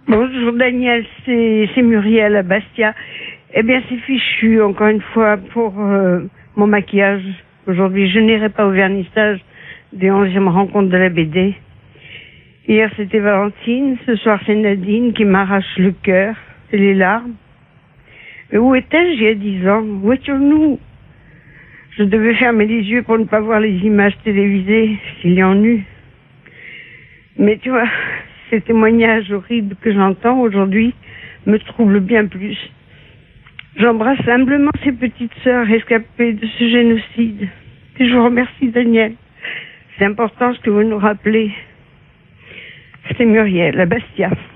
Bonjour Daniel, c'est Muriel à Bastia. Eh bien c'est fichu encore une fois pour mon maquillage. Aujourd'hui je n'irai pas au vernissage des 11e rencontres de la BD. Hier c'était Valentine, ce soir c'est Nadine qui m'arrache le cœur et les larmes. Mais où étais-je il y a 10 ans? Où étions-nous? Je devais fermer les yeux pour ne pas voir les images télévisées s'il y en eut. Mais tu vois, ces témoignages horribles que j'entends aujourd'hui me troublent bien plus. J'embrasse humblement ces petites sœurs rescapées de ce génocide. Et je vous remercie Daniel. C'est important ce que vous nous rappelez. C'est Muriel à Bastia.